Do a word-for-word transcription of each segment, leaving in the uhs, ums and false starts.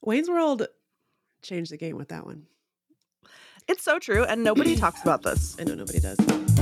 Wayne's World changed the game with that one. It's so true, and nobody talks about this. I know nobody does.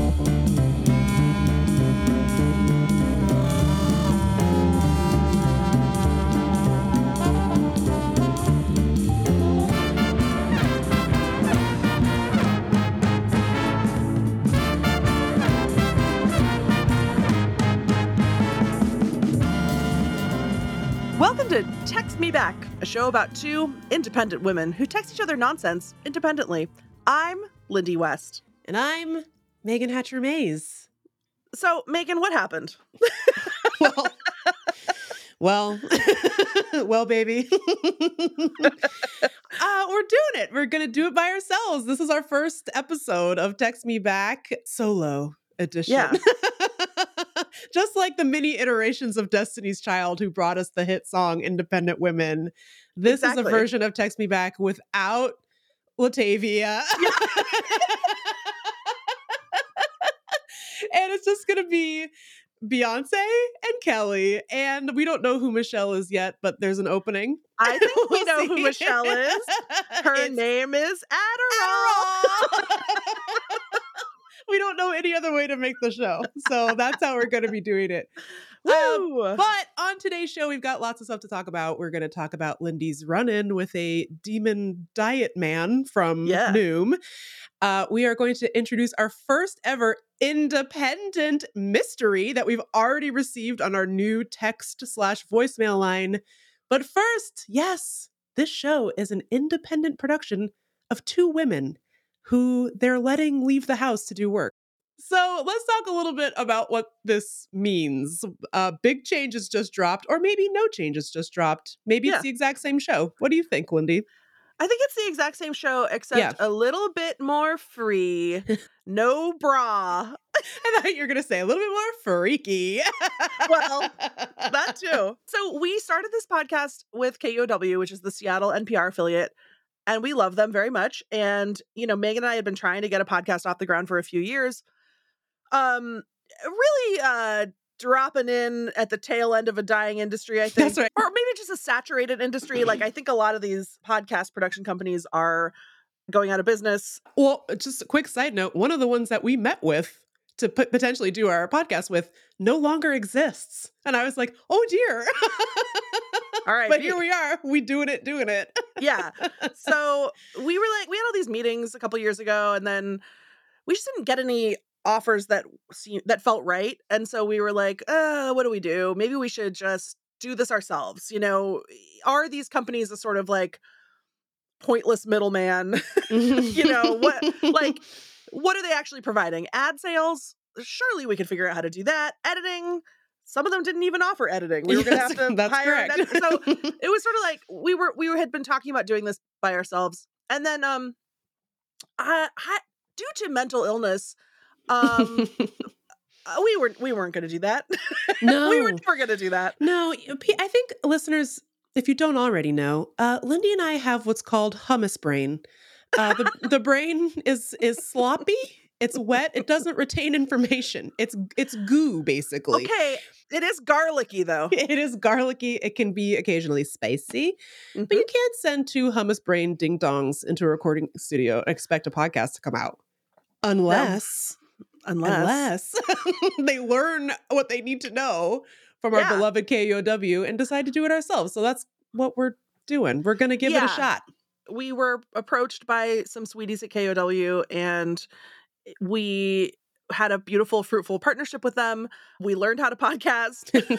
Welcome to Text Me Back, a show about two independent women who text each other nonsense independently. I'm Lindy West. And I'm Megan Hatcher Mays. So, Megan, what happened? well, well, well, baby. uh, we're doing it. We're going to do it by ourselves. This is our first episode of Text Me Back solo edition. Yeah. Just like the mini iterations of Destiny's Child who brought us the hit song Independent Women. This Exactly. is a version of Text Me Back without Latavia. Yeah. And it's just going to be Beyonce and Kelly. And we don't know who Michelle is yet, but there's an opening. I think we We'll know see. who Michelle is. Her It's name is Adderall. Adderall. We don't know any other way to make the show. So that's how we're going to be doing it. Woo! Um, but on today's show, we've got lots of stuff to talk about. We're going to talk about Lindy's run-in with a demon diet man from Yeah. Noom. Uh, we are going to introduce our first ever independent mystery that we've already received on our new text slash voicemail line. But first, yes, this show is an independent production of two women who they're letting leave the house to do work. So let's talk a little bit about what this means. Uh, big changes just dropped, or maybe no changes just dropped. Maybe Yeah. it's the exact same show. What do you think, Lindy? I think it's the exact same show, except Yeah. a little bit more free. No bra. I thought you were going to say a little bit more freaky. Well, that too. So we started this podcast with K U O W, which is the Seattle N P R affiliate, and we love them very much. And, you know, Megan and I had been trying to get a podcast off the ground for a few years. Um, really uh, dropping in at the tail end of a dying industry, I think. That's right. Or maybe just a saturated industry. Like, I think a lot of these podcast production companies are going out of business. Well, just a quick side note, one of the ones that we met with to put, potentially do our podcast with no longer exists. And I was like, oh dear. All right. But here we are. We doing it, doing it. Yeah. So we were like, we had all these meetings a couple years ago, and then we just didn't get any offers that seemed, that felt right. And so we were like, uh, what do we do? Maybe we should just do this ourselves. You know, are these companies a sort of like pointless middleman? You know, what, like, what are they actually providing? Ad sales? Surely we could figure out how to do that. Editing? Some of them didn't even offer editing. We were going to Yes, have to that's hire an correct. editor. So it was sort of like we were we had been talking about doing this by ourselves, and then um, I, I due to mental illness, um, uh, we weren't we weren't going to do that. No. we were never going to do that. No, P- I think listeners, if you don't already know, uh, Lindy and I have what's called hummus brain. Uh, the the brain is is sloppy. It's wet. It doesn't retain information. It's it's goo, basically. Okay, it is garlicky though. It is garlicky. It can be occasionally spicy, Mhm. but you can't send two hummus brain ding dongs into a recording studio and expect a podcast to come out unless Unless, unless they learn what they need to know from our Yeah. beloved K U O W and decide to do it ourselves. So that's what we're doing. We're going to give it Yeah. a shot. we were approached by some sweeties at K O W, and we had a beautiful, fruitful partnership with them. We learned how to podcast. uh,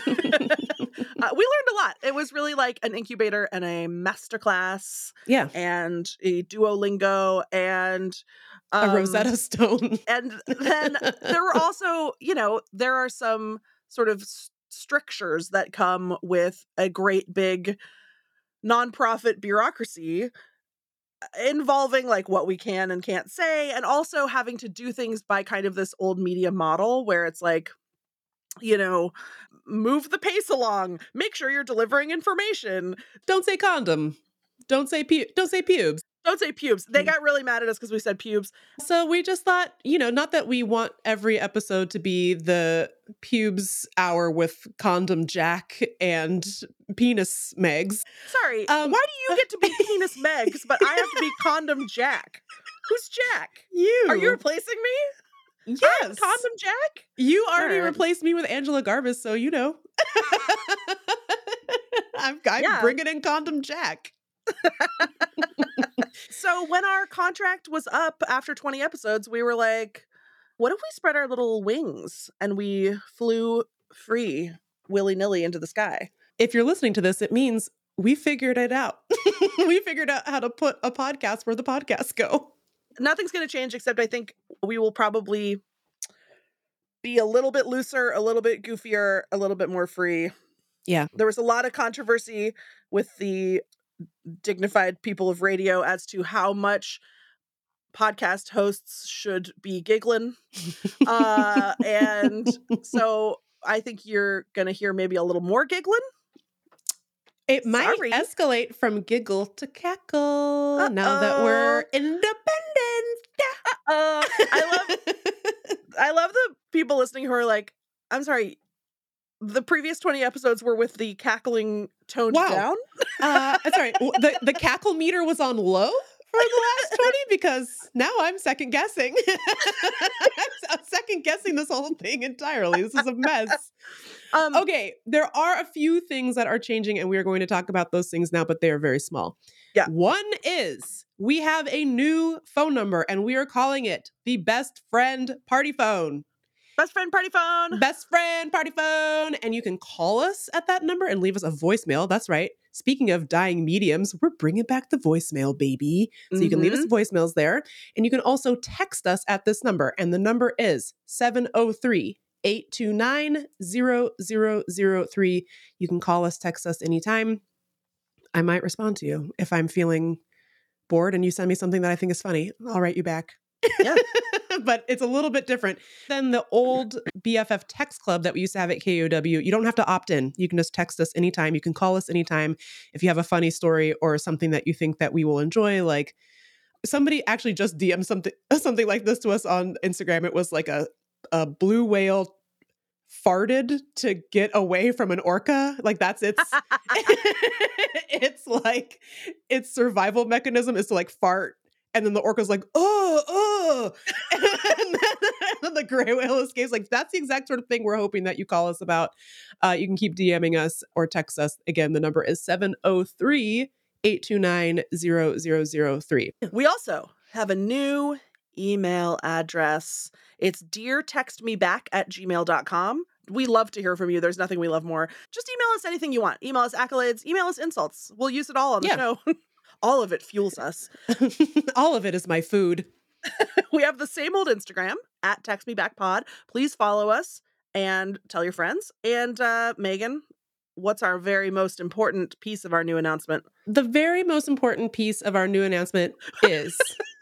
we learned a lot. It was really like an incubator and a masterclass Yeah. and a Duolingo and A um, Rosetta Stone. And then there were also, you know, there are some sort of s- strictures that come with a great big nonprofit bureaucracy involving like what we can and can't say, and also having to do things by kind of this old media model where it's like, you know, move the pace along, make sure you're delivering information. Don't say condom. Don't say pu- don't say pubes. Don't say pubes. They got really mad at us because we said pubes. So we just thought, you know, not that we want every episode to be the pubes hour with Condom Jack and Penis Megs. Sorry, Um, why do you get to be Penis Megs, but I have to be Condom Jack? Who's Jack? You. Are you replacing me? Yes. I'm Condom Jack? You already All right. replaced me with Angela Garbus, so you know. I'm, I'm Yeah. bringing in Condom Jack. So when our contract was up after twenty episodes, we were like, what if we spread our little wings and we flew free willy-nilly into the sky? If you're listening to this, it means we figured it out. We figured out how to put a podcast where the podcasts go. Nothing's going to change, except I think we will probably be a little bit looser, a little bit goofier, a little bit more free. Yeah. There was a lot of controversy with the dignified people of radio as to how much podcast hosts should be giggling. Uh, and so I think you're going to hear maybe a little more giggling. It might Sorry. escalate from giggle to cackle Uh-oh. now that we're independent. Uh, I love I love the people listening who are like, I'm sorry, the previous twenty episodes were with the cackling toned Wow. down? uh, sorry, w- the, the cackle meter was on low for the last twenty because now I'm second guessing. I'm second guessing this whole thing entirely. This is a mess. Um, Okay, there are a few things that are changing, and we are going to talk about those things now, but they are very small. Yeah. One is we have a new phone number, and we are calling it the Best Friend Party Phone. Best friend party phone. Best Friend Party Phone. And you can call us at that number and leave us a voicemail. That's right. Speaking of dying mediums, we're bringing back the voicemail, baby. So you can leave us voicemails there. And you can also text us at this number. And the number is seven oh three, eight two nine, zero zero zero three. You can call us, text us anytime. I might respond to you. If I'm feeling bored and you send me something that I think is funny, I'll write you back. Yeah. But it's a little bit different than the old B F F text club that we used to have at K O W. You don't have to opt in. You can just text us anytime. You can call us anytime if you have a funny story or something that you think that we will enjoy. Like somebody actually just D M'd something something like this to us on Instagram. It was like a, a blue whale farted to get away from an orca. Like that's its it's like its survival mechanism is to like fart. And then the orca's like, oh, oh. And then, and then the gray whale escapes. Like, that's the exact sort of thing we're hoping that you call us about. Uh, you can keep DMing us or text us. Again, the number is seven oh three, eight two nine, zero zero zero three. We also have a new email address. It's deartextmeback at gmail dot com. We love to hear from you. There's nothing we love more. Just email us anything you want. Email us accolades. Email us insults. We'll use it all on the Yeah. show. All of it fuels us. All of it is my food. We have the same old Instagram at TextMeBackPod. Please follow us and tell your friends. And uh, Megan, what's our very most important piece of our new announcement? The very most important piece of our new announcement is...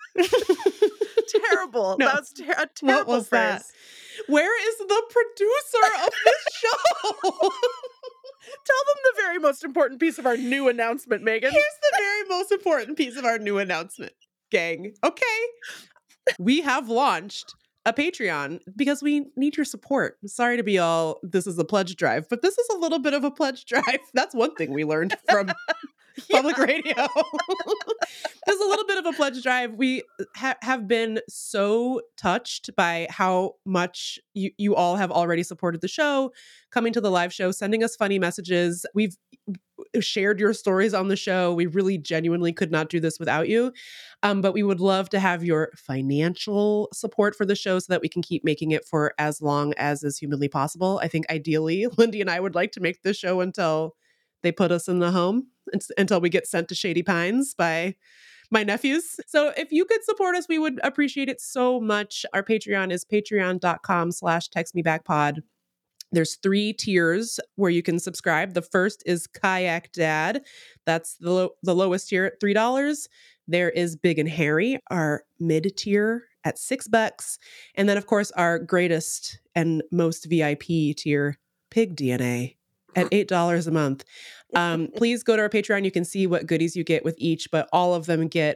Terrible. No. That was ter- a terrible What was phrase. that? Where is the producer of this show? Tell them the very most important piece of our new announcement, Megan. Here's the very most important piece of our new announcement, gang. Okay. We have launched a Patreon because we need your support. Sorry to be all, this is a pledge drive, but this is a little bit of a pledge drive. That's one thing we learned from public radio. There's a little bit of a pledge drive. We ha- have been so touched by how much you, you all have already supported the show, coming to the live show, sending us funny messages. We've shared your stories on the show. We really genuinely could not do this without you. Um, but we would love to have your financial support for the show so that we can keep making it for as long as is humanly possible. I think ideally, Lindy and I would like to make this show until they put us in the home, until we get sent to Shady Pines by my nephews. So if you could support us, we would appreciate it so much. Our Patreon is patreon.com slash textmebackpod. There's three tiers where you can subscribe. The first is Kayak Dad. That's the, lo- the lowest tier at three dollars. There is Big and Hairy, our mid tier at six bucks. And then, of course, our greatest and most V I P tier, Pig D N A, at eight dollars a month. Um, please go to our Patreon. You can see what goodies you get with each, but all of them get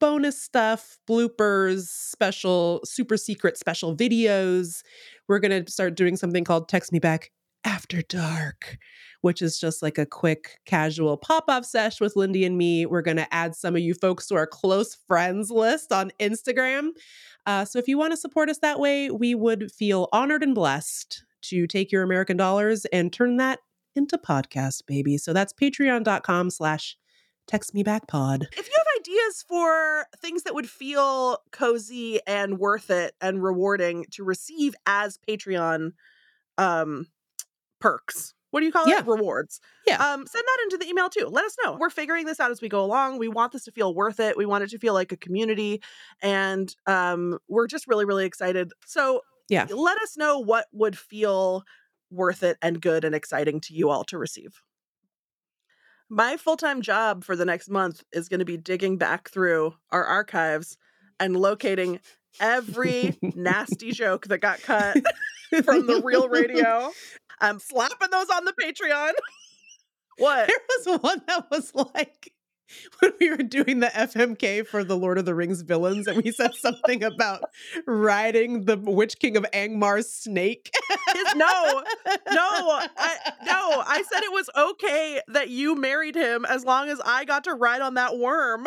bonus stuff, bloopers, special, super secret special videos. We're going to start doing something called Text Me Back After Dark, which is just like a quick, casual pop-up sesh with Lindy and me. We're going to add some of you folks to our close friends list on Instagram. Uh, so if you want to support us that way, we would feel honored and blessed to take your American dollars and turn that into podcast, baby. So that's patreon.com slash text me back pod. If you have ideas for things that would feel cozy and worth it and rewarding to receive as Patreon um, perks, what do you call Yeah. it? Rewards. Yeah. Um, send that into the email too. Let us know. We're figuring this out as we go along. We want this to feel worth it. We want it to feel like a community. And um, we're just really, really excited. So Yeah. let us know what would feel worth it and good and exciting to you all to receive. My full-time job for the next month is going to be digging back through our archives and locating every nasty joke that got cut from the real radio. I'm slapping those on the Patreon. What? There was one that was like when we were doing the F M K for the Lord of the Rings villains, and we said something about riding the Witch King of Angmar's snake. His- no, no, I, no. I said it was okay that you married him as long as I got to ride on that worm.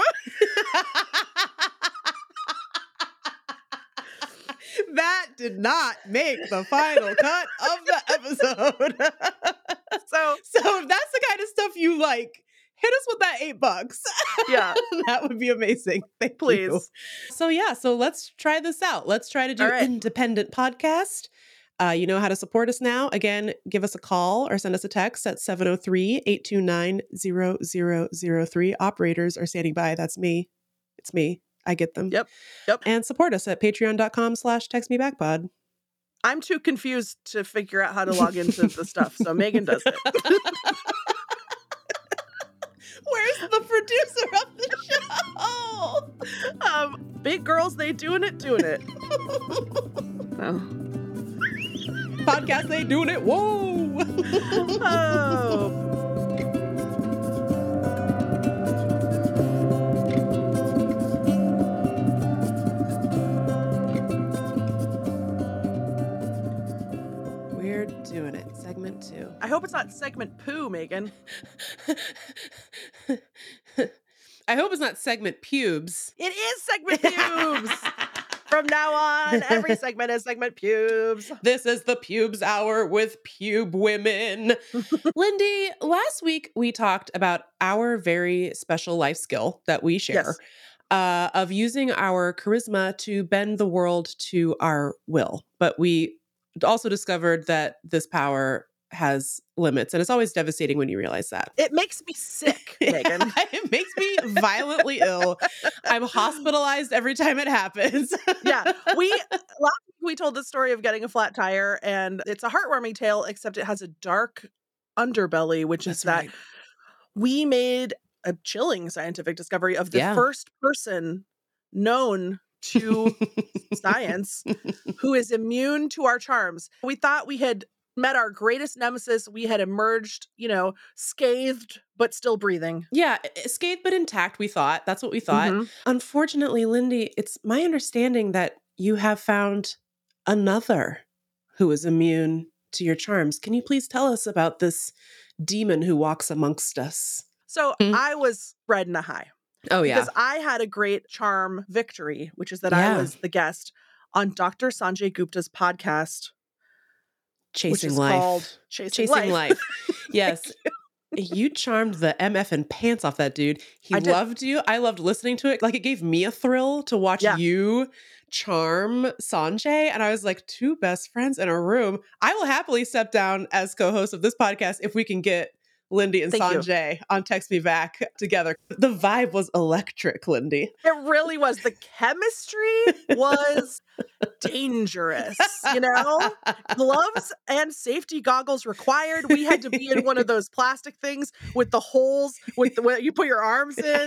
That did not make the final cut of the episode. So, so if that's the kind of stuff you like, hit us with that eight bucks. yeah, That would be amazing. Thank please. you. So yeah, so let's try this out. Let's try to do All right. independent podcast. Uh, you know how to support us now. Again, give us a call or send us a text at seven oh three, eight two nine, zero zero zero three. Operators are standing by. That's me. It's me. I get them. Yep. Yep. And support us at patreon.com slash text me back pod. I'm too confused to figure out how to log into the stuff, so Megan does it. Where's the producer of the show? Um, big girls, they doing it, doing it. Oh. Podcast, they doing it. Whoa. Oh. We're doing it. Segment two. I hope it's not segment poo, Megan. I hope it's not segment pubes. It is segment pubes. From now on, every segment is segment pubes. This is the Pubes Hour with Pube Women. Lindy, last week we talked about our very special life skill that we share Yes. uh, of using our charisma to bend the world to our will. But we also discovered that this power has limits, and it's always devastating when you realize that. It makes me sick, Megan. It makes me violently ill. I'm hospitalized every time it happens. Yeah, we last week we told the story of getting a flat tire, and it's a heartwarming tale, except it has a dark underbelly, which is that right. we made a chilling scientific discovery of the Yeah. first person known to science who is immune to our charms. We thought we had met our greatest nemesis. We had emerged, you know, scathed, but still breathing. Yeah, scathed but intact, we thought. That's what we thought. Mhm. Unfortunately, Lindy, it's my understanding that you have found another who is immune to your charms. Can you please tell us about this demon who walks amongst us? So Hmm. I was riding a high. Oh, yeah. Because I had a great charm victory, which is that Yeah. I was the guest on Doctor Sanjay Gupta's podcast, which Chasing is life. called Chasing, Chasing Life. life. Yes. You charmed the M F and pants off that dude. He I did. loved you. I loved listening to it. Like, it gave me a thrill to watch Yeah. you charm Sanjay. And I was like, two best friends in a room. I will happily step down as co-host of this podcast if we can get Lindy and Thank you. Sanjay on Text Me Back together. The vibe was electric, Lindy. It really was. The chemistry was dangerous, you know? Gloves and safety goggles required. We had to be in one of those plastic things with the holes with the where you put your arms in.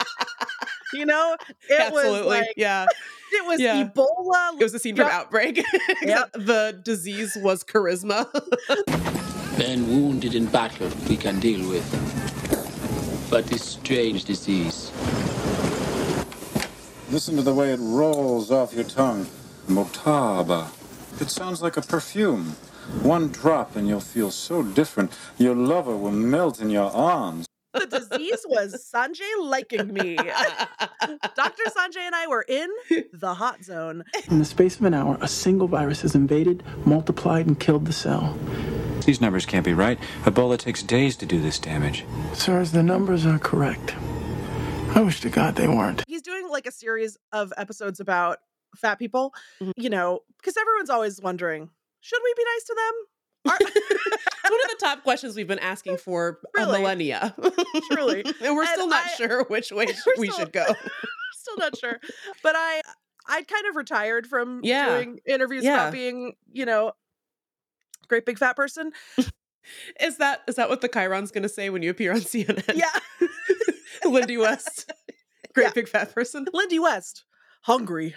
You know? It Absolutely. was like yeah. it was Yeah. Ebola. It was a scene from Yep. Outbreak. Except the disease was charisma. Men wounded in battle we can deal with. But this strange disease, Listen to the way it rolls off your tongue. Motaba. It sounds like a perfume. One drop and you'll feel so different. Your lover will melt in your arms. The disease was Sanjay liking me. Doctor Sanjay and I were in the hot zone. In the space of an hour, a single virus has invaded, multiplied, and killed the cell. These numbers can't be right. Ebola takes days to do this damage. Sirs, the numbers are correct. I wish to God they weren't. He's doing like a series of episodes about fat people, mm-hmm. you know, because everyone's always wondering, should we be nice to them? Are- It's one of the top questions we've been asking for really? a millennia. Truly. And we're and still not I, sure which way we still, should go. Still not sure. But I I'd kind of retired from yeah. doing interviews yeah. about being, you know, great big fat person. Is that is that what the Chiron's going to say when you appear on C N N? Yeah. Lindy West, great yeah. big fat person. Lindy West, hungry.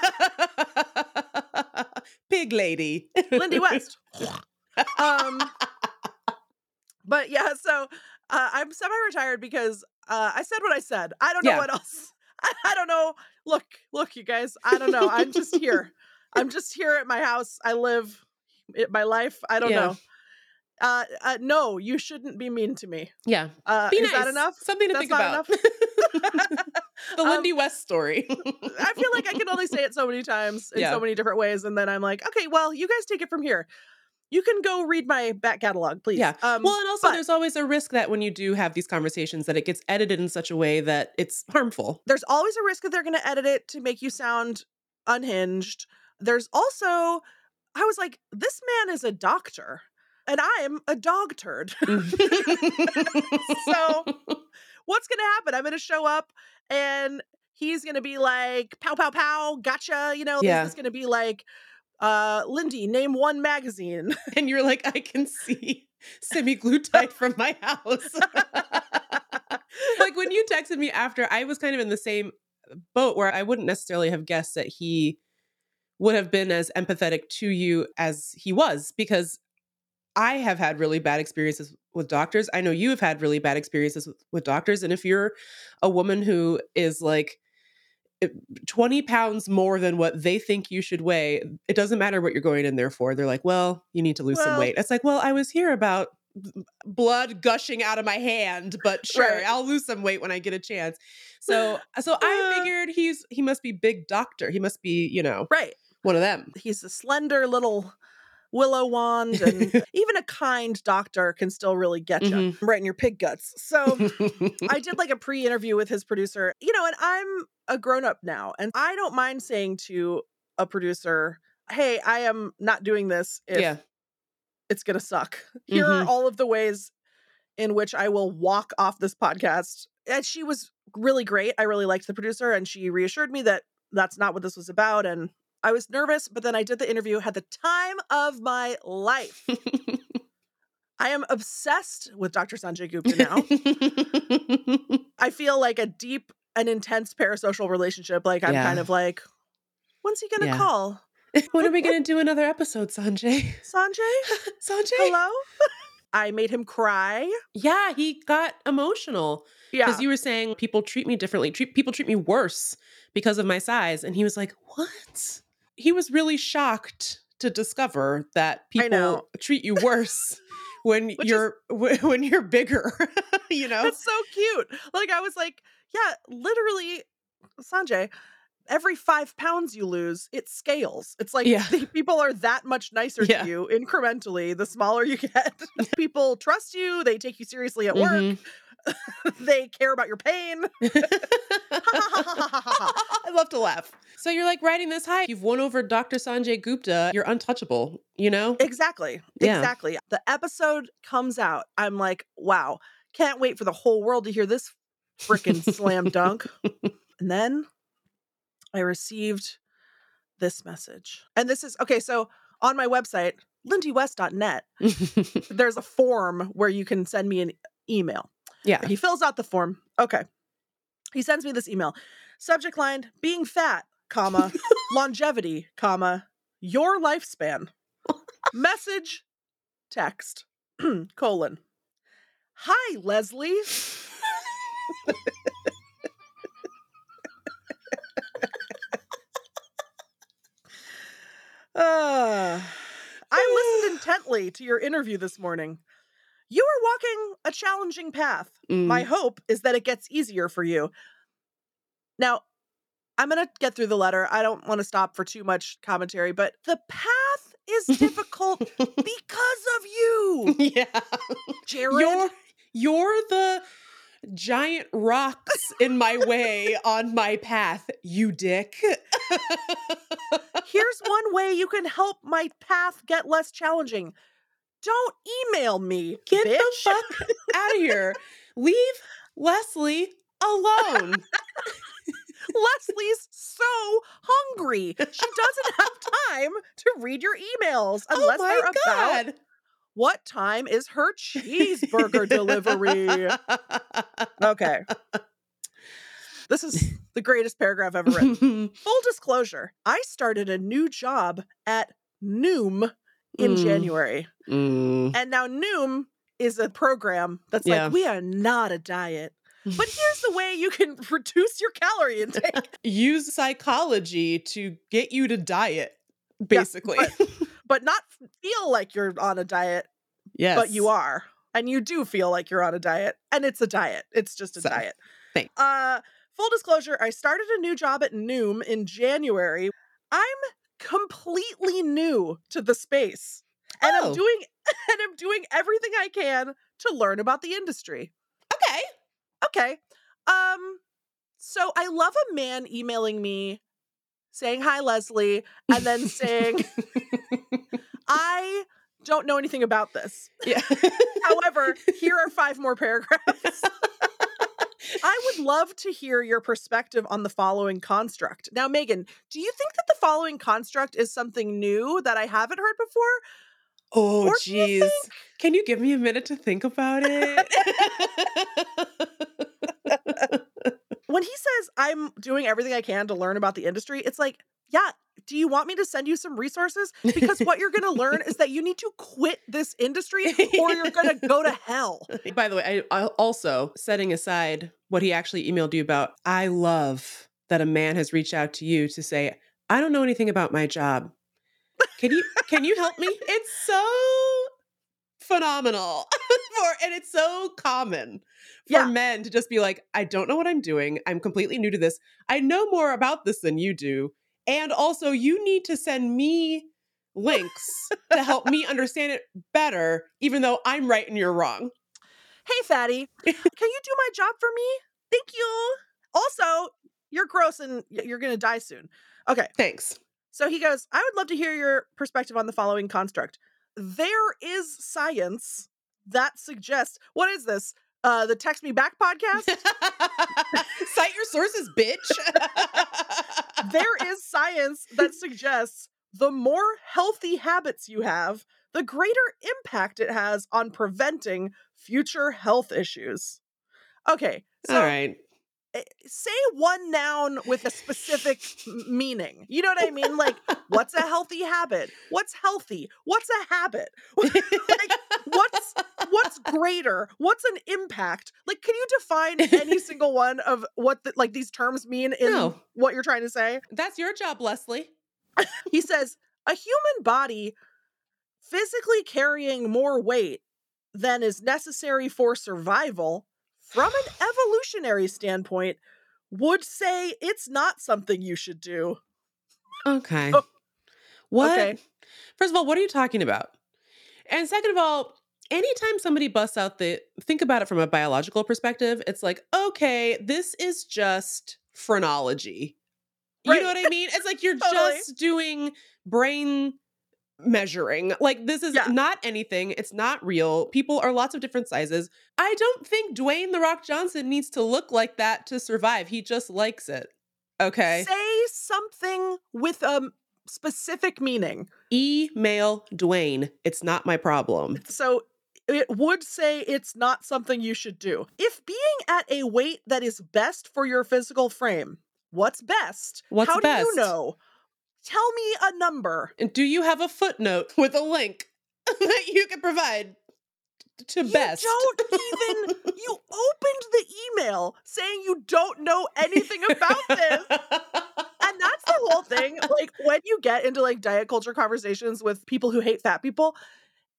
Pig lady. Lindy West. um, but yeah, so uh, I'm semi-retired because uh, I said what I said. I don't know yeah. what else. I, I don't know. Look, look, you guys. I don't know. I'm just here. I'm just here at my house. I live it, my life. I don't yeah. know. Uh, uh, no, you shouldn't be mean to me. Yeah. Uh, be is nice. that enough? Something to That's think about. The Lindy um, West story. I feel like I can only say it so many times in yeah. so many different ways. And then I'm like, okay, well, you guys take it from here. You can go read my back catalog, please. Yeah. Um, well, and also but, there's always a risk that when you do have these conversations that it gets edited in such a way that it's harmful. There's always a risk that they're going to edit it to make you sound unhinged. There's also, I was like, this man is a doctor and I'm a dog turd. So what's going to happen? I'm going to show up and he's going to be like, pow, pow, pow, gotcha. You know, yeah. this is going to be like, uh, Lindy, name one magazine. And you're like, I can see semi-glutide from my house. Like when you texted me after, I was kind of in the same boat where I wouldn't necessarily have guessed that he would have been as empathetic to you as he was, because I have had really bad experiences with doctors. I know you have had really bad experiences with, with doctors. And if you're a woman who is like twenty pounds more than what they think you should weigh, it doesn't matter what you're going in there for. They're like, well, you need to lose well, some weight. It's like, well, I was here about blood gushing out of my hand, but sure, right. I'll lose some weight when I get a chance. So, so I figured he's, he must be big doctor. He must be, you know, right. one of them. He's a slender little willow wand, and even a kind doctor can still really get you mm-hmm. right in your pig guts. So I did like a pre-interview with his producer, you know, and I'm a grown-up now, and I don't mind saying to a producer, hey, I am not doing this if yeah. it's gonna suck. Here mm-hmm. are all of the ways in which I will walk off this podcast. And she was really great. I really liked the producer, and she reassured me that that's not what this was about. And I was nervous, but then I did the interview, had the time of my life. I am obsessed with Doctor Sanjay Gupta now. I feel like a deep and intense parasocial relationship. Like I'm yeah. kind of like, when's he going to yeah. call? When are we going to do another episode, Sanjay? Sanjay? Sanjay? Hello? I made him cry. Yeah, he got emotional. Yeah. Because you were saying people treat me differently. Treat, people treat me worse because of my size. And he was like, what? He was really shocked to discover that people treat you worse when you're is, when you're bigger, you know? That's so cute. Like I was like, yeah, literally, Sanjay, every five pounds you lose, it scales. It's like yeah. the people are that much nicer yeah. to you incrementally the smaller you get. People trust you. They take you seriously at work. Mm-hmm. They care about your pain. I love to laugh. So you're like riding this high. You've won over Doctor Sanjay Gupta. You're untouchable, you know? Exactly. Yeah. Exactly. The episode comes out. I'm like, wow, can't wait for the whole world to hear this freaking slam dunk. And then I received this message. And this is, okay, so on my website, lindy west dot net, there's a form where you can send me an email. Yeah. He fills out the form. Okay. He sends me this email. Subject line, being fat, comma, longevity, comma, your lifespan. Message, text, colon. Hi, Leslie. early to your interview this morning. You are walking a challenging path. Mm. My hope is that it gets easier for you. Now, I'm going to get through the letter. I don't want to stop for too much commentary, but the path is difficult because of you, Yeah. Jared. You're, you're the giant rocks in my way on my path, you dick. Here's one way you can help my path get less challenging. Don't email me, Get bitch. the fuck out of here. Leave Leslie alone. Leslie's so hungry. She doesn't have time to read your emails unless oh my they're about God. what time is her cheeseburger delivery. Okay. This is the greatest paragraph ever written. Full disclosure, I started a new job at Noom in Mm. January. Mm. And now Noom is a program that's Yeah. like, we are not a diet. But here's the way you can reduce your calorie intake. Use psychology to get you to diet, basically. but, but not feel like you're on a diet, yes. but you are. And you do feel like you're on a diet. And it's a diet. It's just a So, diet. thanks. Uh, full disclosure, I started a new job at Noom in January. I'm completely new to the space. And Oh. I'm doing and I'm doing everything I can to learn about the industry. Okay. Okay. Um, so I love a man emailing me saying, hi, Leslie, and then saying, I don't know anything about this. Yeah. However, here are five more paragraphs. I would love to hear your perspective on the following construct. Now, Megan, do you think that the following construct is something new that I haven't heard before? Oh, Or do you jeez. think- Can you give me a minute to think about it? When he says, I'm doing everything I can to learn about the industry, it's like, yeah, do you want me to send you some resources? Because what you're going to learn is that you need to quit this industry or you're going to go to hell. By the way, I, I also, setting aside what he actually emailed you about, I love that a man has reached out to you to say, I don't know anything about my job. Can you can you help me? It's so phenomenal. for and it's so common for Yeah. men to just be like, I don't know what I'm doing. I'm completely new to this. I know more about this than you do. And also, you need to send me links to help me understand it better, even though I'm right and you're wrong. Hey, fatty, can you do my job for me? Thank you. Also, you're gross and y- you're going to die soon. Okay. Thanks. So he goes, I would love to hear your perspective on the following construct. There is science that suggests, what is this? Uh, the Text Me Back podcast? Cite your sources, bitch. There is science that suggests the more healthy habits you have, the greater impact it has on preventing future health issues. Okay, so All right. eh, say one noun with a specific m- meaning. You know what I mean? Like, what's a healthy habit? What's healthy? What's a habit? Like, what's what's greater? What's an impact? Like, can you define any single one of what the, like these terms mean in No. what you're trying to say? That's your job, Leslie. He says a human body physically carrying more weight than is necessary for survival from an evolutionary standpoint would say it's not something you should do. Okay. Oh, What? okay. First of all, what are you talking about? And second of all, anytime somebody busts out the, think about it from a biological perspective, it's like, okay, this is just phrenology. You Right. know what I mean? It's like you're Totally. just doing brain measuring. Like, this is Yeah. not anything. It's not real. People are lots of different sizes. I don't think Dwayne The Rock Johnson needs to look like that to survive. He just likes it. Okay. Say something with a specific meaning. Email Dwayne. It's not my problem. So it would say it's not something you should do. If being at a weight that is best for your physical frame, what's best? What's How do you best? know? Tell me a number. And do you have a footnote with a link that you can provide to You best? don't even, you opened the email saying you don't know anything about this. And that's the whole thing. Like, when you get into like diet culture conversations with people who hate fat people,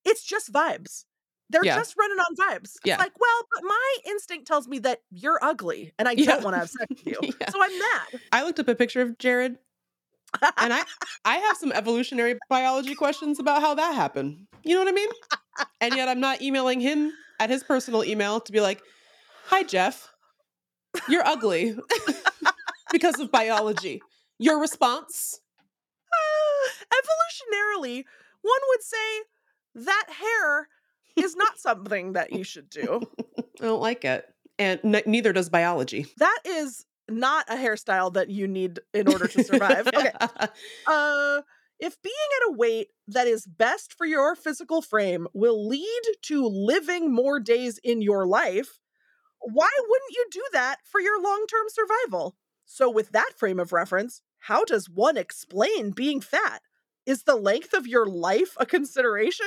it's just vibes. They're Yeah. just running on vibes. Yeah. It's like, well, but my instinct tells me that you're ugly and I Yeah. don't want to have sex with you. Yeah. So I'm mad. I looked up a picture of Jared, and I I have some evolutionary biology questions about how that happened. You know what I mean? And yet I'm not emailing him at his personal email to be like, "Hi, Jeff, you're ugly because of biology." Your response? Evolutionarily, one would say that hair is not something that you should do. I don't like it. And n- neither does biology. That is not a hairstyle that you need in order to survive. Okay. Uh, if being at a weight that is best for your physical frame will lead to living more days in your life, why wouldn't you do that for your long-term survival? So with that frame of reference, how does one explain being fat? Is the length of your life a consideration?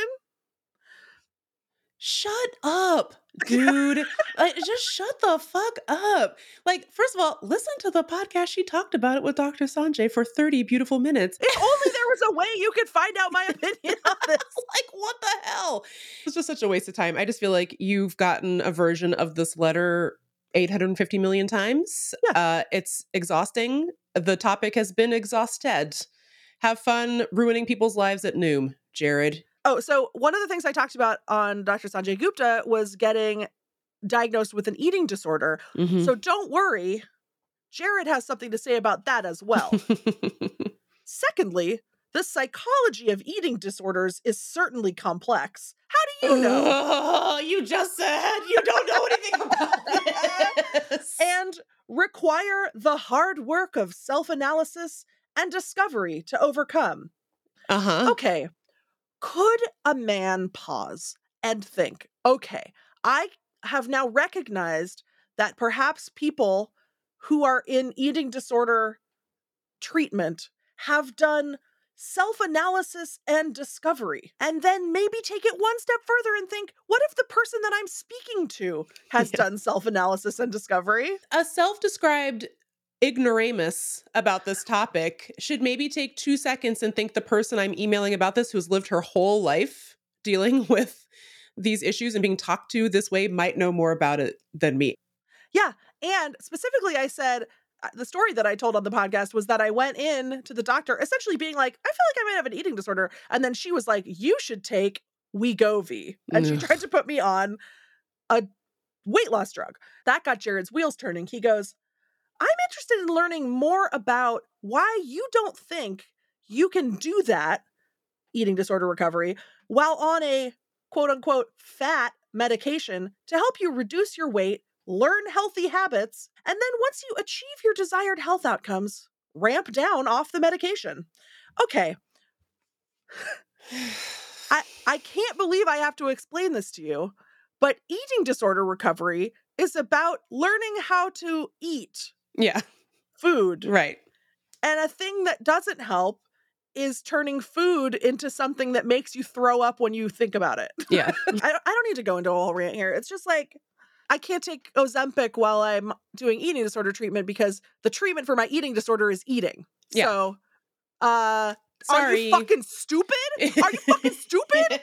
Shut up, dude. Like, just shut the fuck up. Like, first of all, listen to the podcast. She talked about it with Doctor Sanjay for thirty beautiful minutes. If only there was a way you could find out my opinion on this. Like, what the hell? It's just such a waste of time. I just feel like you've gotten a version of this letter eight hundred fifty million times. Yeah. Uh, it's exhausting. The topic has been exhausted. Have fun ruining people's lives at Noom, Jared. Oh, so one of the things I talked about on Doctor Sanjay Gupta was getting diagnosed with an eating disorder. Mhm. So don't worry, Jared has something to say about that as well. Secondly, the psychology of eating disorders is certainly complex. How do you know? Oh, you just said you don't know anything about this. And require the hard work of self-analysis and discovery to overcome. Uh-huh. Okay, could a man pause and think, okay, I have now recognized that perhaps people who are in eating disorder treatment have done self-analysis and discovery, and then maybe take it one step further and think, what if the person that I'm speaking to has Yeah. done self-analysis and discovery? A self-described ignoramus about this topic should maybe take two seconds and think the person I'm emailing about this, who's lived her whole life dealing with these issues and being talked to this way, might know more about it than me. Yeah, and specifically I said, uh, the story that I told on the podcast was that I went in to the doctor essentially being like, I feel like I might have an eating disorder. And then she was like, you should take Wegovy. And she Ugh. tried to put me on a weight loss drug. That got Jared's wheels turning. He goes, I'm interested in learning more about why you don't think you can do that, eating disorder recovery, while on a quote unquote fat medication to help you reduce your weight, learn healthy habits, and then once you achieve your desired health outcomes, ramp down off the medication. Okay. I I can't believe I have to explain this to you, but eating disorder recovery is about learning how to eat Yeah, food. right. And a thing that doesn't help is turning food into something that makes you throw up when you think about it. Yeah. I, don't- I don't need to go into a whole rant here. It's just like, I can't take Ozempic while I'm doing eating disorder treatment because the treatment for my eating disorder is eating. Yeah. So, uh, are Sorry. you fucking stupid? Are you fucking stupid?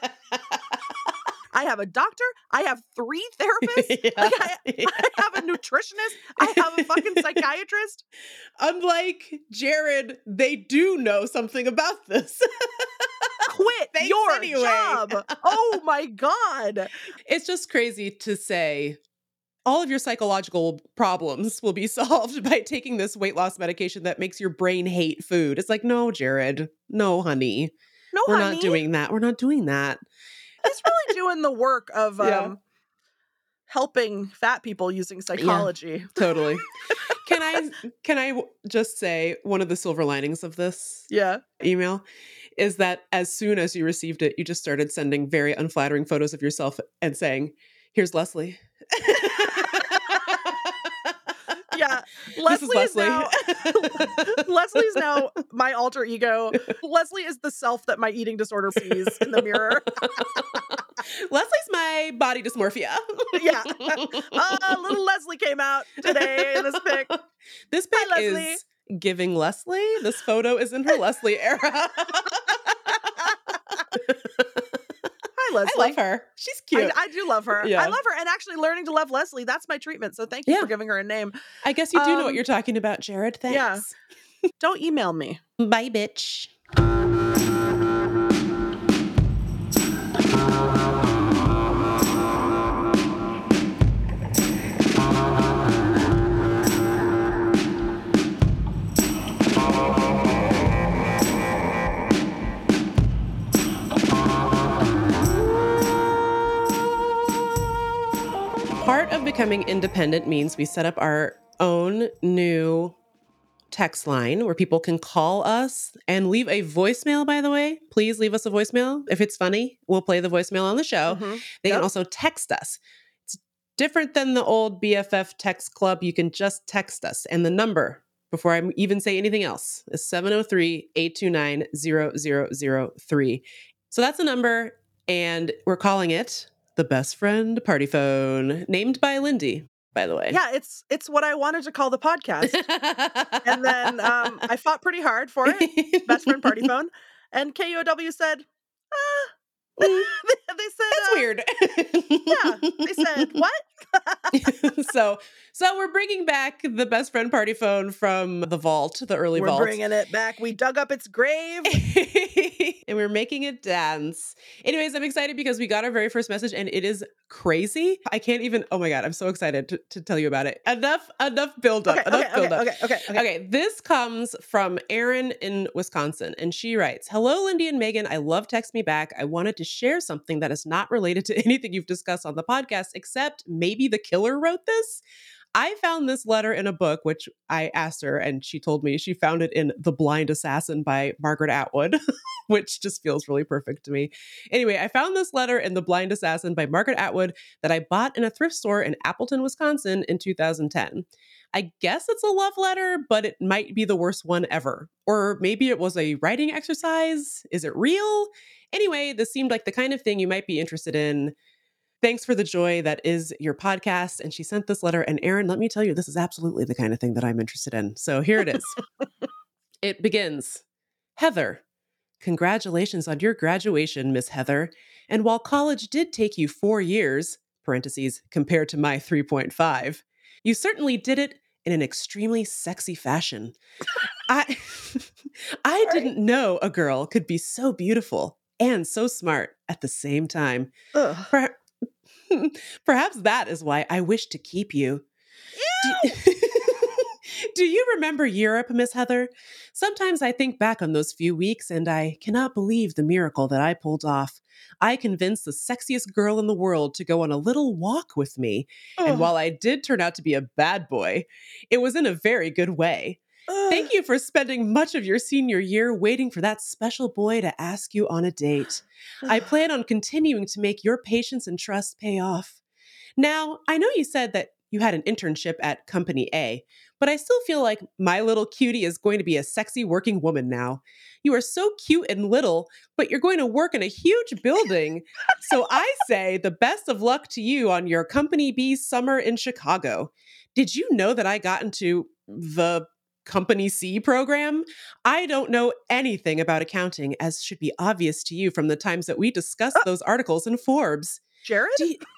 I have a doctor. I have three therapists. Yeah. Like I, I have a nutritionist. I have a fucking psychiatrist. Unlike Jared, they do know something about this. Quit Thanks your anyway. job. Oh my God. It's just crazy to say all of your psychological problems will be solved by taking this weight loss medication that makes your brain hate food. It's like, no, Jared. No, honey. No, We're honey. not doing that. We're not doing that. He's really doing the work of um, Yeah. helping fat people using psychology. Totally. Can I can I w- just say one of the silver linings of this Yeah. email is that as soon as you received it, you just started sending very unflattering photos of yourself and saying, "Here's Leslie." Yeah. This is Leslie is Leslie. now Leslie's now my alter ego. Leslie is the self that my eating disorder sees in the mirror. Leslie's my body dysmorphia. Yeah. Uh, little Leslie came out today in this pic. This pic Hi, Leslie. is giving Leslie. This photo is in her Leslie era. Leslie. I love her. She's cute. I, I do love her. Yeah. I love her. And actually learning to love Leslie, that's my treatment. So thank you Yeah. for giving her a name. I guess you do know what Um, you're talking about, Jared. Thanks. Yeah. Don't email me. Bye, bitch. Part of becoming independent means we set up our own new text line where people can call us and leave a voicemail, by the way. Please leave us a voicemail. If it's funny, we'll play the voicemail on the show. Mhm. They Yep. can also text us. It's different than the old B F F text club. You can just text us. And the number, before I even say anything else, is seven oh three, eight two nine, zero zero zero three. So that's the number. And we're calling it the Best Friend Party Phone, named by Lindy, by the way. Yeah, it's it's what I wanted to call the podcast. And then um, I fought pretty hard for it. Best Friend Party Phone. And K U O W said, ah. they, they said, That's uh, weird. Yeah. They said, what? so, so we're bringing back the Best Friend Party Phone from the vault, the early We're vault. bringing it back. We dug up its grave. And we're making it dance. Anyways, I'm excited because we got our very first message and it is crazy. I can't even, oh my God, I'm so excited to, to tell you about it. Enough, enough build up. Okay, enough okay, build okay, up. okay, okay, okay. Okay, this comes from Erin in Wisconsin, and she writes, "Hello, Lindy and Megan. I love Text Me Back. I wanted to share something that is not related to anything you've discussed on the podcast, except maybe the killer wrote this. I found this letter in a book, which I asked her, and she told me she found it in The Blind Assassin by Margaret Atwood, which just feels really perfect to me. Anyway, I found this letter in The Blind Assassin by Margaret Atwood that I bought in a thrift store in Appleton, Wisconsin in two thousand ten. I guess it's a love letter, but it might be the worst one ever. Or maybe it was a writing exercise. Is it real? Anyway, this seemed like the kind of thing you might be interested in. Thanks for the joy that is your podcast." And she sent this letter. And Erin, let me tell you, this is absolutely the kind of thing that I'm interested in. So here it is. It begins. "Heather, congratulations on your graduation, Miss Heather. And while college did take you four years, parentheses, compared to my three point five, you certainly did it in an extremely sexy fashion. I, I didn't know a girl could be so beautiful and so smart at the same time. Ugh. Per- Perhaps that is why I wish to keep you. Do, do you remember Europe, Miss Heather? Sometimes I think back on those few weeks and I cannot believe the miracle that I pulled off. I convinced the sexiest girl in the world to go on a little walk with me. And Ugh. while I did turn out to be a bad boy, it was in a very good way. Ugh. Thank you for spending much of your senior year waiting for that special boy to ask you on a date. I plan on continuing to make your patience and trust pay off. Now, I know you said that you had an internship at Company A, but I still feel like my little cutie is going to be a sexy working woman now. You are so cute and little, but you're going to work in a huge building. So I say the best of luck to you on your Company B summer in Chicago. Did you know that I got into the Company C program? I don't know anything about accounting, as should be obvious to you from the times that we discussed those articles in Forbes. Jared? Do you-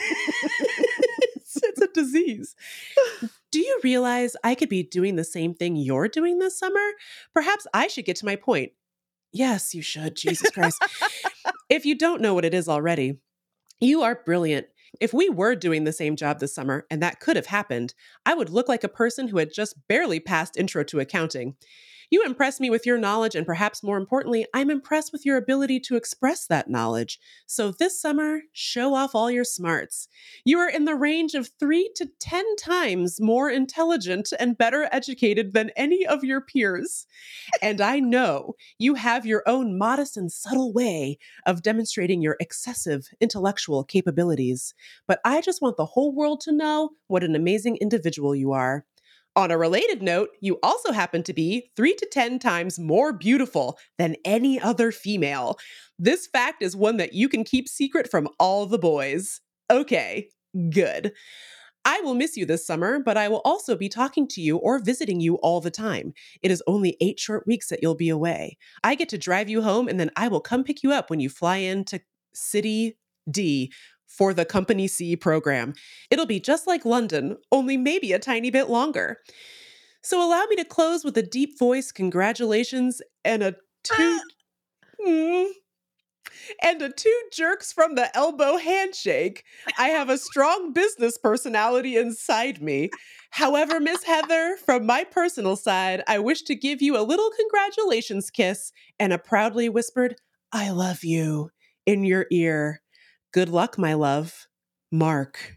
it's, it's a disease. Do you realize I could be doing the same thing you're doing this summer? Perhaps I should get to my point. Yes, you should. Jesus Christ. If you don't know what it is already, you are brilliant. If we were doing the same job this summer, and that could have happened, I would look like a person who had just barely passed Intro to Accounting. You impress me with your knowledge, and perhaps more importantly, I'm impressed with your ability to express that knowledge. So this summer, show off all your smarts. You are in the range of three to ten times more intelligent and better educated than any of your peers. And I know you have your own modest and subtle way of demonstrating your excessive intellectual capabilities. But I just want the whole world to know what an amazing individual you are. On a related note, you also happen to be three to ten times more beautiful than any other female. This fact is one that you can keep secret from all the boys. Okay, good. I will miss you this summer, but I will also be talking to you or visiting you all the time. It is only eight short weeks that you'll be away. I get to drive you home, and then I will come pick you up when you fly in to City D for the Company C program. It'll be just like London, only maybe a tiny bit longer. So allow me to close with a deep voice congratulations and a two mm, and a two jerks from the elbow handshake. I have a strong business personality inside me. However, Miss Heather, from my personal side, I wish to give you a little congratulations kiss and a proudly whispered, I love you, in your ear. Good luck, my love. Mark.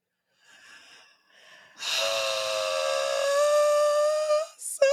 So,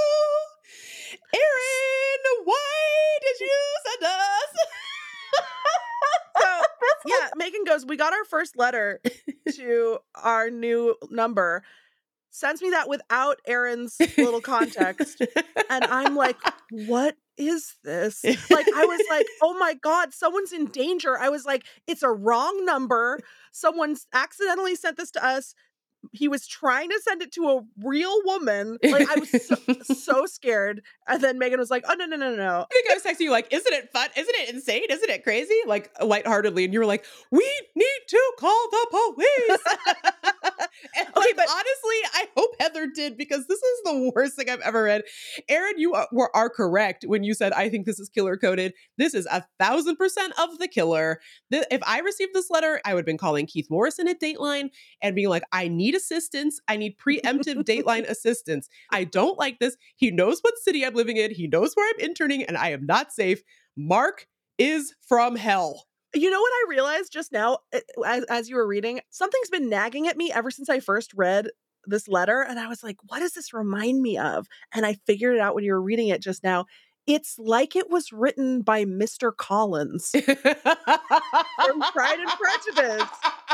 Erin, why did you send us? So, yeah, Megan goes, we got our first letter to our new number. Sends me that without Erin's little context. And I'm like, what is this? Like, I was like, oh my God, someone's in danger. I was like, it's a wrong number. Someone's accidentally sent this to us. He was trying to send it to a real woman. Like, I was so, so scared. And then Megan was like, oh, no, no, no, no. I think I was texting you like, isn't it fun? Isn't it insane? Isn't it crazy? Like, lightheartedly. And you were like, we need to call the police. And Okay, like, but- honestly, I hope Heather did, because this is the worst thing I've ever read. Erin, you are, were, are correct when you said, I think this is killer coded. This is a thousand percent of the killer. The, if I received this letter, I would have been calling Keith Morrison at Dateline and being like, I need assistance. I need preemptive Dateline assistance. I don't like this. He knows what city I'm living in. He knows where I'm interning, and I am not safe. Mark is from hell. You know what I realized just now as, as you were reading? Something's been nagging at me ever since I first read this letter. And I was like, what does this remind me of? And I figured it out when you were reading it just now. It's like it was written by Mister Collins from Pride and Prejudice.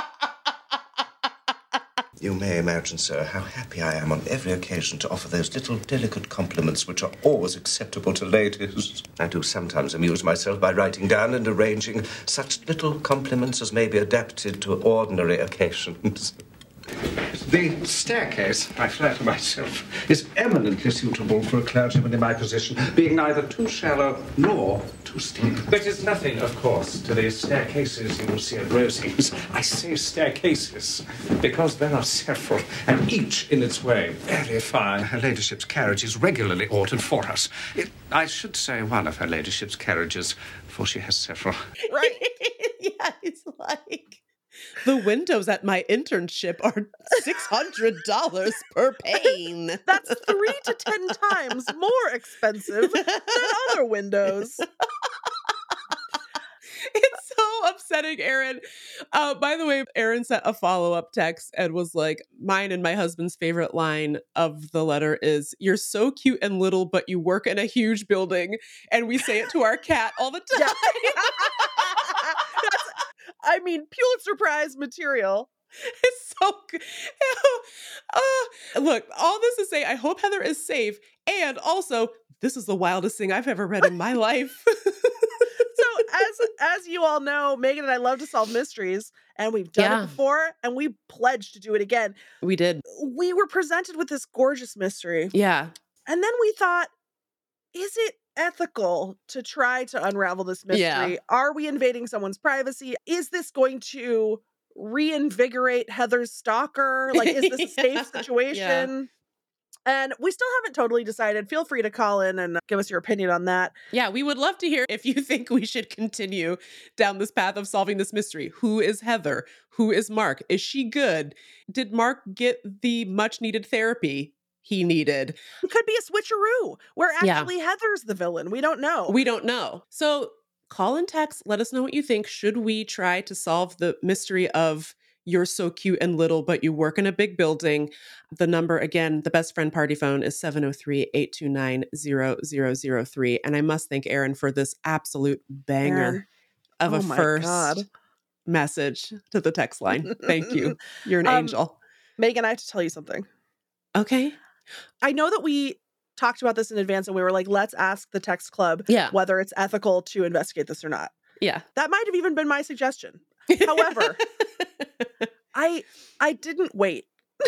You may imagine, sir, how happy I am on every occasion to offer those little delicate compliments which are always acceptable to ladies. I do sometimes amuse myself by writing down and arranging such little compliments as may be adapted to ordinary occasions. The staircase, I flatter myself, is eminently suitable for a clergyman in my position, being neither too shallow nor too steep. That is nothing, of course, to the staircases you will see at Rosings. I say staircases because there are several, and each in its way very fine. Her ladyship's carriage is regularly ordered for us. It, I should say one of her ladyship's carriages, for she has several. Right. Yeah, it's like, the windows at my internship are six hundred dollars per pane. That's three to ten times more expensive than other windows. It's so upsetting, Erin. Uh, by the way, Erin sent a follow-up text and was like, mine and my husband's favorite line of the letter is, you're so cute and little, but you work in a huge building. And we say it to our cat all the time. Yeah. That's, I mean, Pulitzer Prize material. It's so good. Uh, look, all this to say, I hope Heather is safe. And also, this is the wildest thing I've ever read in my life. So as as you all know, Megan and I love to solve mysteries, and we've done Yeah. it before, and we pledged to do it again. We did. We were presented with this gorgeous mystery, Yeah. and then we thought, is it ethical to try to unravel this mystery? Yeah. Are we invading someone's privacy? Is this going to reinvigorate Heather's stalker? Like, is this a safe Yeah. situation? And we still haven't totally decided. Feel free to call in and give us your opinion on that. Yeah, we would love to hear if you think we should continue down this path of solving this mystery. Who is Heather? Who is Mark? Is she good? Did Mark get the much needed therapy he needed? It could be a switcheroo where Yeah. actually Heather's the villain. We don't know. We don't know. So call and text. Let us know what you think. Should we try to solve the mystery of you're so cute and little, but you work in a big building? The number, again, the best friend party phone is seven oh three, eight two nine, zero zero zero three. And I must thank Erin for this absolute banger Erin. of Oh a my first God. message to the text line. Thank you. You're an Um, angel. Megan, I have to tell you something. Okay. I know that we talked about this in advance and we were like, let's ask the text club Yeah. whether it's ethical to investigate this or not. Yeah. That might have even been my suggestion. However, I I didn't wait.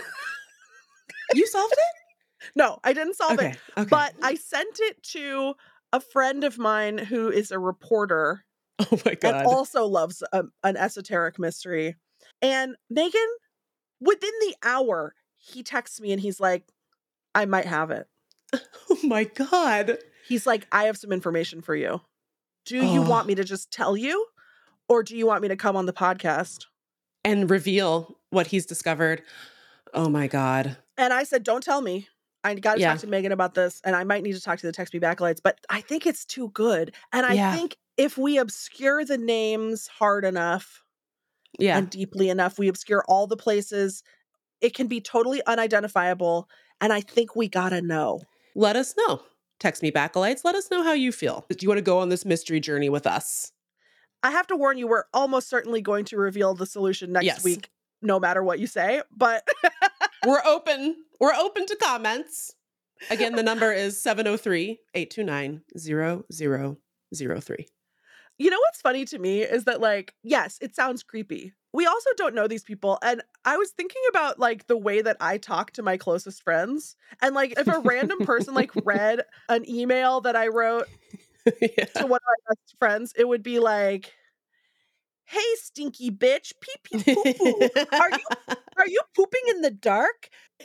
You solved it? No, I didn't solve Okay. it. Okay. But I sent it to a friend of mine who is a reporter Oh my God. And also loves a, an esoteric mystery. And Megan, within the hour, he texts me and he's like, I might have it. Oh my God. He's like, I have some information for you. Do you Oh. want me to just tell you? Or do you want me to come on the podcast? And reveal what he's discovered. Oh my God. And I said, don't tell me. I got to Yeah. talk to Megan about this. And I might need to talk to the Text Me Backlights. But I think it's too good. And I Yeah. think if we obscure the names hard enough Yeah. and deeply enough, we obscure all the places, it can be totally unidentifiable. And I think we got to know. Let us know. Text Me Backlights. Let us know how you feel. Do you want to go on this mystery journey with us? I have to warn you, we're almost certainly going to reveal the solution next Yes. week, no matter what you say. But We're open. We're open to comments. Again, the number is seven oh three, eight two nine, zero zero zero three. you know what's funny to me is that, like, yes, it sounds creepy. We also don't know these people. And I was thinking about, like, the way that I talk to my closest friends. And, like, if a random person, like, read an email that I wrote Yeah. to one of my best friends, it would be like, hey, stinky bitch, pee pee poo poo. Are you are you pooping in the dark?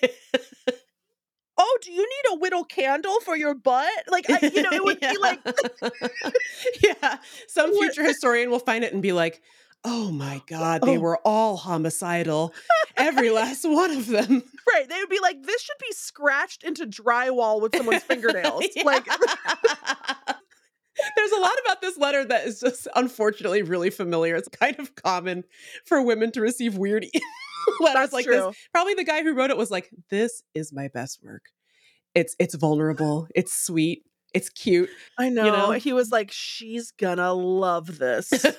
Oh, do you need a whittle candle for your butt? Like, I, you know, it would Yeah. be like, Yeah. Some What- future historian will find it and be like, oh my God, they Oh. were all homicidal. Every last one of them. right. They would be like, this should be scratched into drywall with someone's fingernails. Yeah. Like, There's a lot about this letter that is just unfortunately really familiar. It's kind of common for women to receive weird letters That's like true. this. Probably the guy who wrote it was like, this is my best work. It's it's vulnerable. It's sweet. It's cute. I know. know? He was like, she's gonna love this. And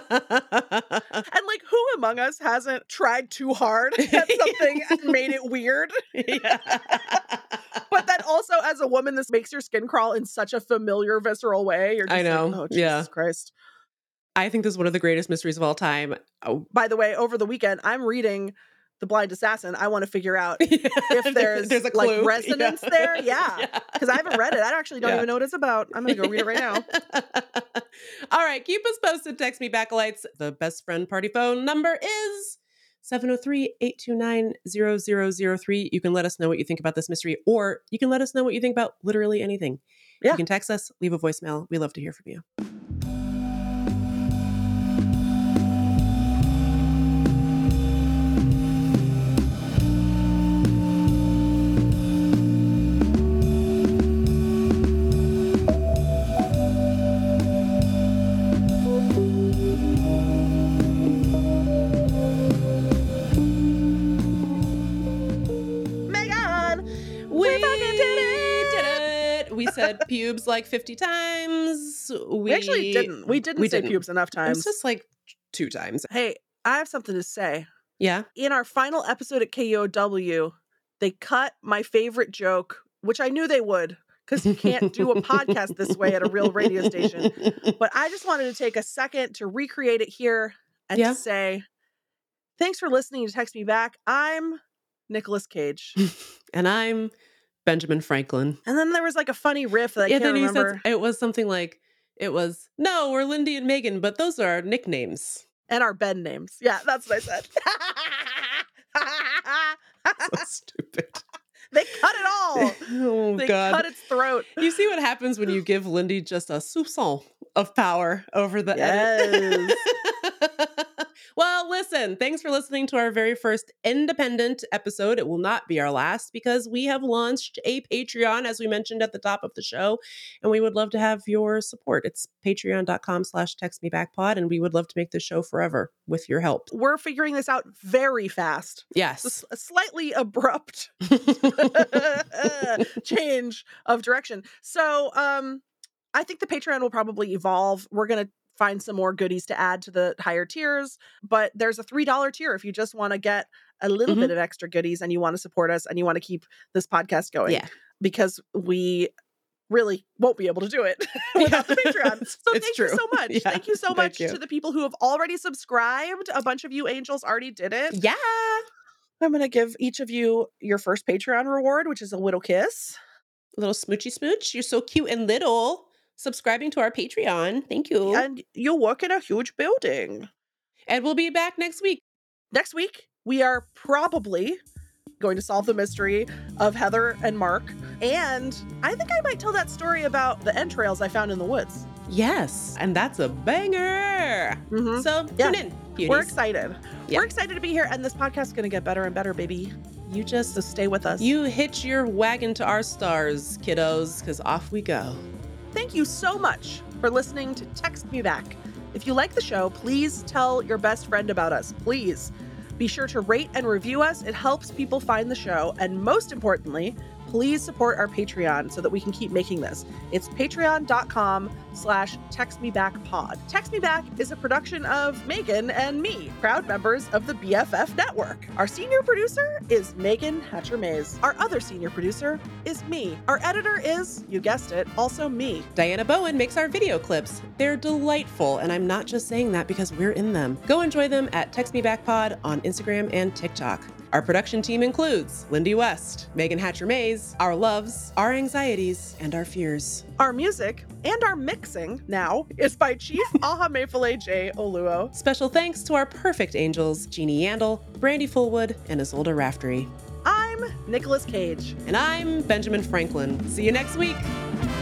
like, who among us hasn't tried too hard at something and made it weird? Yeah. But then also, as a woman, this makes your skin crawl in such a familiar, visceral way. You're just I know. like, oh, Jesus Yeah. Christ. I think this is one of the greatest mysteries of all time. Oh. By the way, over the weekend, I'm reading The Blind Assassin. I want to figure out if there's, There's a like, clue. resonance there. Yeah. Because I haven't read it. I actually don't Yeah. even know what it's about. I'm going to go read it right now. All right. Keep us posted. Text Me Backlights. The best friend party phone number is seven oh three, eight two nine, zero zero zero three. You can let us know what you think about this mystery, or you can let us know what you think about literally anything. Yeah. You can text us, leave a voicemail. We love to hear from you. Megan! We fucking did it! did it. We said pubes like fifty times. We, We actually didn't. We didn't we say didn't. pubes enough It times. was just like two times. Hey, I have something to say. Yeah. In our final episode at K U O W, they cut my favorite joke, which I knew they would, because you can't do a podcast this way at a real radio station. But I just wanted to take a second to recreate it here and Yeah. to say, thanks for listening to Text Me Back. I'm Nicolas Cage. And I'm Benjamin Franklin. And then there was like a funny riff that I Yeah, can't then he remember. said it was something like, it was, no, we're Lindy and Megan, but those are our nicknames. And our Ben names. Yeah, that's what I said. So stupid. They cut it all. Oh, They God. cut its throat. You see what happens when you give Lindy just a soupçon of power over the edit. Well, listen, thanks for listening to our very first independent episode. It will not be our last because we have launched a Patreon, as we mentioned at the top of the show, and we would love to have your support. It's patreon.com slash textmebackpod, and we would love to make this show forever with your help. We're figuring this out very fast. Yes. It's a slightly abrupt change of direction. So um, I think the Patreon will probably evolve. We're going to find some more goodies to add to the higher tiers, but there's a three dollar tier if you just want to get a little Mhm. bit of extra goodies and you want to support us and you want to keep this podcast going. Yeah. Because we really won't be able to do it without the Patreon. So It's thank true. you so much. Yeah, Thank you so thank much you. to the people who have already subscribed. A bunch of you angels already did it. Yeah. I'm going to give each of you your first Patreon reward, which is a little kiss. Little smoochy smooch. You're so cute and little. subscribing to our Patreon. Thank you. And you work in a huge building. And we'll be back next week. Next week, we are probably going to solve the mystery of Heather and Mark. And I think I might tell that story about the entrails I found in the woods. Yes, and that's a banger. Mhm. So Yeah. tune in, beauties. We're excited. Yeah. We're excited to be here, and this podcast is going to get better and better, baby. You just So stay with us. You hitch your wagon to our stars, kiddos, because off we go. Thank you so much for listening to Text Me Back. If you like the show, please tell your best friend about us. Please be sure to rate and review us. It helps people find the show. And most importantly, please support our Patreon so that we can keep making this. It's patreon.com slash textmebackpod. Text Me Back is a production of Megan and me, proud members of the B F F Network. Our senior producer is Megan Hatcher-Mays. Our other senior producer is me. Our editor is, you guessed it, also me. Diana Bowen makes our video clips. They're delightful, and I'm not just saying that because we're in them. Go enjoy them at Text Me Back Pod on Instagram and TikTok. Our production team includes Lindy West, Megan Hatcher-Mays, our loves, our anxieties, and our fears. Our music and our mixing now is by Chief Ahamefule J. Oluo. Special thanks to our perfect angels, Jeannie Yandel, Brandy Fullwood, and Isolde Raftery. I'm Nicolas Cage. And I'm Benjamin Franklin. See you next week.